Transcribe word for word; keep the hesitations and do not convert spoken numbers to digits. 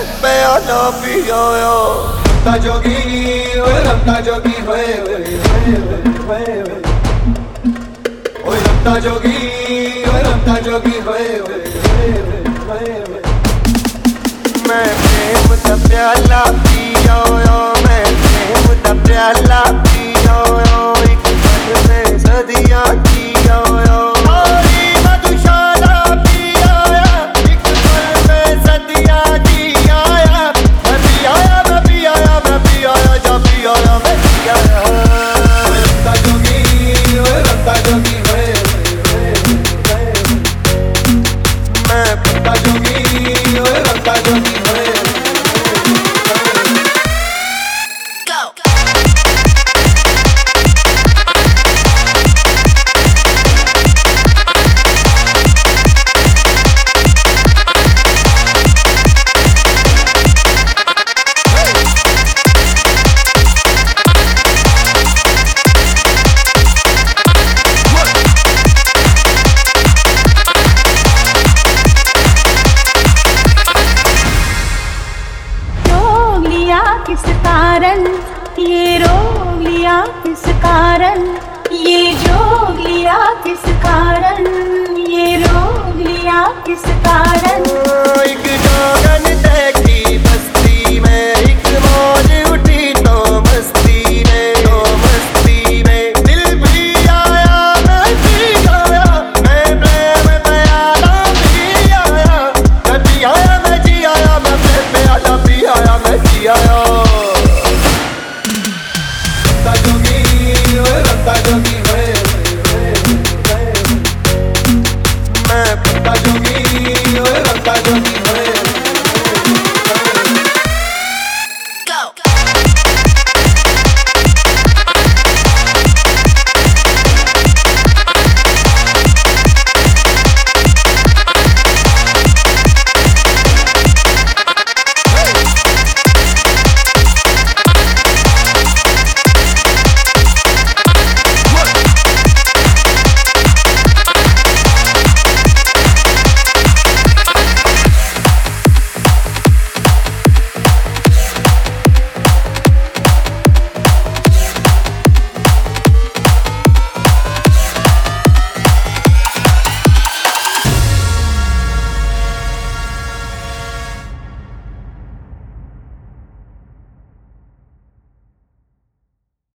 प्याला पियाया रमता जोगी ओए रमता जोगी होए होए होए होए ओए रमता जोगी ओए रमता जोगी होए होए होए मैं प्रेम दा प्याला पियाया मैं प्रेम दा प्याला पियाया एक पल में सदियां जियाया ओरी मधुशाला पियाया एक पल में सदियां जियाया मैं पियाया मैं पियाया मैं पियाया जा पियाया मैं पियाया रमता जोगी ओए रमता जोगी होए होए मैं रमता जोगी ओए रमता जोगी होए किस कारण ये रोग लिया किस कारण ये जोग लिया किस कारण ये रोग लिया किस कारण एक